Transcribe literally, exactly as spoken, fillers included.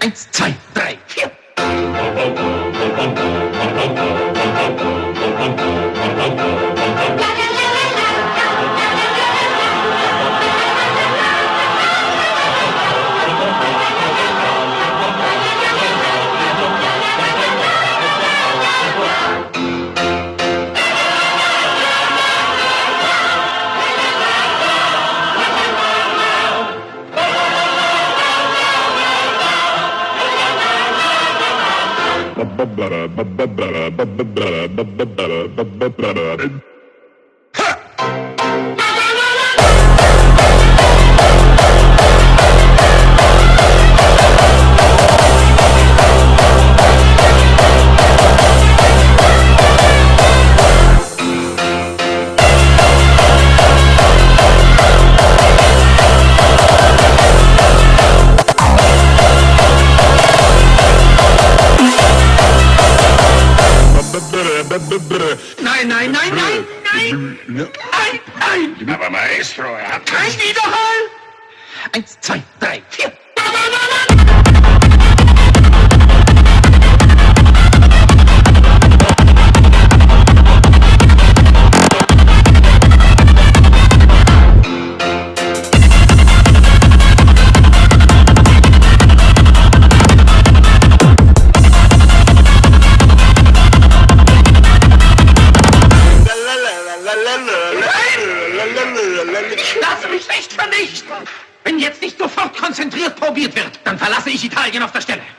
Eins, zwei, drei, vier. Nein, nein, nein, nein, nein, nein, nein. Aber Maestro, er hat Kein Widerhall. Eins, zwei, drei, vier. Lass mich nicht vernichten! Wenn jetzt nicht sofort konzentriert probiert wird, dann verlasse ich Italien auf der Stelle.